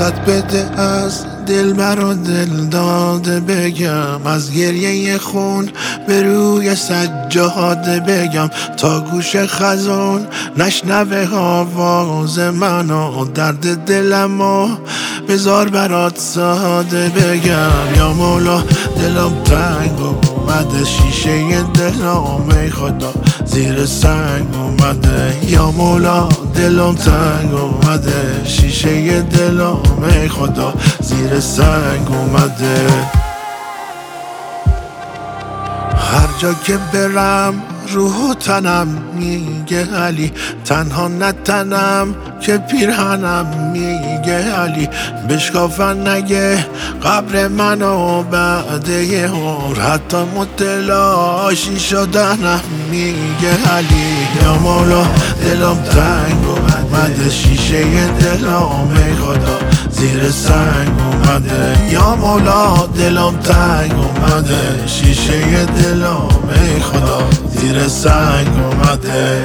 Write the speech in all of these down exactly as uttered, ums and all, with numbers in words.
فرصت بده از دل برا دل داده بگم، از گریه خون به روی سجاده بگم، تا گوش خزان نشنوه آواز منو، درد دلمو بذار برات ساده بگم. یا مولا دلم تنگ اومده، شیشه دلم ای خدا زیر سنگ اومده. یا مولا دلم تنگ اومده، شیشه دلم ای خدا زیر سنگ اومده. هر جا که برم روح و تنم میگه علی، تنها نتنم که پیرهنم میگه علی. بشکافن نگه قبر منو بعد یه عمر، حتی متلاشی شدنم میگه علی. یا مولا دلم تنگ اومده، شیشه دلم ای خدا زیر سنگ اومده. یا مولا دلم تنگ اومده، شیشه دلم ای خدا زیر سنگ اومده.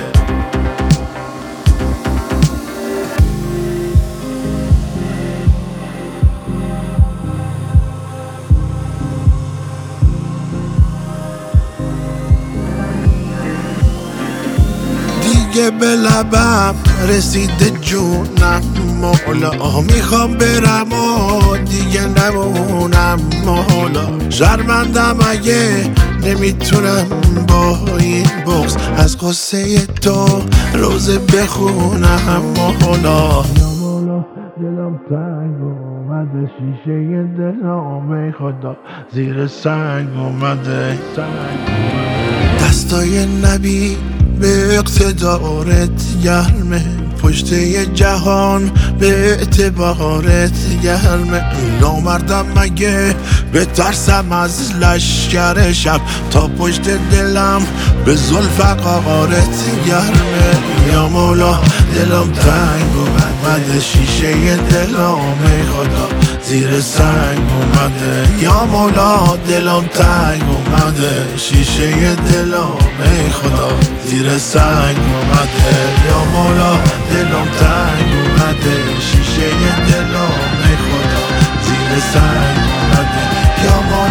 دیگه به لبم رسیده جونم مولا، میخوام برم و دیگه نمونم مولا. شرمندم اگه نمیتونم با این بغض از قصه تو روزه بخونم مولا. یا مولا دلم تنگ اومده، شیشه دلم ای خدا زیر سنگ اومده. دستای نبی به اقتدارت گرمه، پشت یه جهان به اعتبارت گرمه. نامردم مگه به ترسم از لشکر شب، تا پشت دلم به زلف قارت گرمه. یا مولا دلم تنگ اومده، شیشه دلم ای خدا زیر سنگ اومده. یا مولا دلم تنگ اومده، شیشه دلم ای خدا زیر سنگ اومده. یا مولا دلم تنگ اومده، شیشه دلم ای خدا زیر سنگ اومده. یا مولا